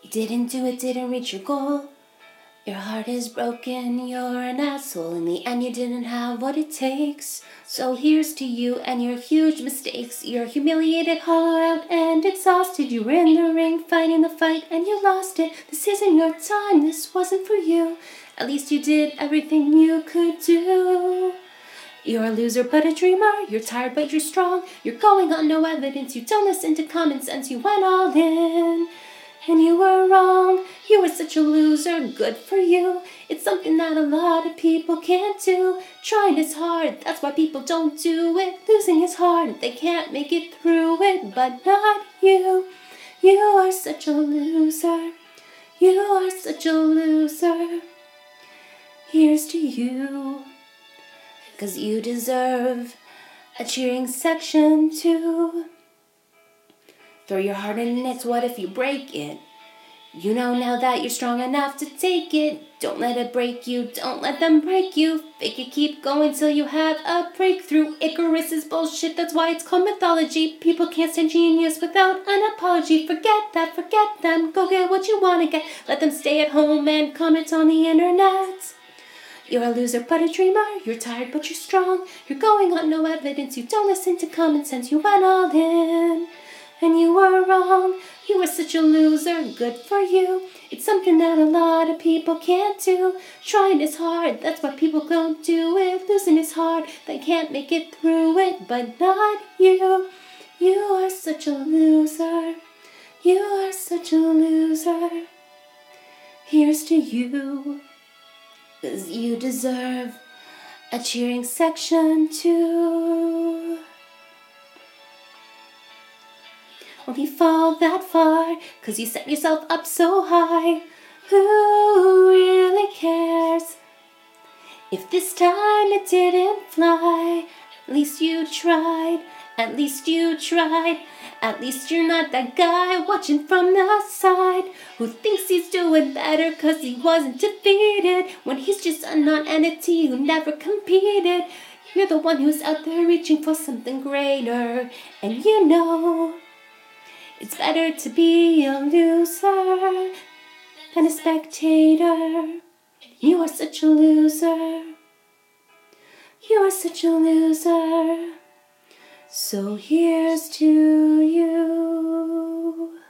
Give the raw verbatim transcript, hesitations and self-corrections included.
You didn't do it, didn't reach your goal. Your heart is broken, you're an asshole. In the end, you didn't have what it takes. So here's to you and your huge mistakes. You're humiliated, hollow out, and exhausted. You were in the ring, fighting the fight, and you lost it. This isn't your time, this wasn't for you. At least you did everything you could do. You're a loser but a dreamer. You're tired but you're strong. You're going on no evidence. You don't listen to common sense. You went all in. And you were wrong, you were such a loser, good for you. It's something that a lot of people can't do. Trying is hard, that's why people don't do it. Losing is hard, they can't make it through it. But not you, you are such a loser. You are such a loser. Here's to you, 'cause you deserve a cheering section too. Throw your heart in it, what if you break it? You know now that you're strong enough to take it. Don't let it break you, don't let them break you. Fake it, keep going till you have a breakthrough. Icarus is bullshit, that's why it's called mythology. People can't stand genius without an apology. Forget that, forget them, go get what you wanna get. Let them stay at home and comment on the internet. You're a loser but a dreamer, you're tired but you're strong. You're going on no evidence, you don't listen to common sense. You went all in. And you were wrong, you were such a loser, good for you. It's something that a lot of people can't do. Trying is hard, that's why people don't do it. Losing is hard, they can't make it through it. But not you, you are such a loser. You are such a loser. Here's to you, 'cause you deserve a cheering section too. Won't you fall that far, 'cause you set yourself up so high? Who really cares? If this time it didn't fly, at least you tried, at least you tried. At least you're not that guy watching from the side who thinks he's doing better 'cause he wasn't defeated, when he's just a non-entity who never competed. You're the one who's out there reaching for something greater, and you know it's better to be a loser than a spectator. You are such a loser. You are such a loser. So here's to you.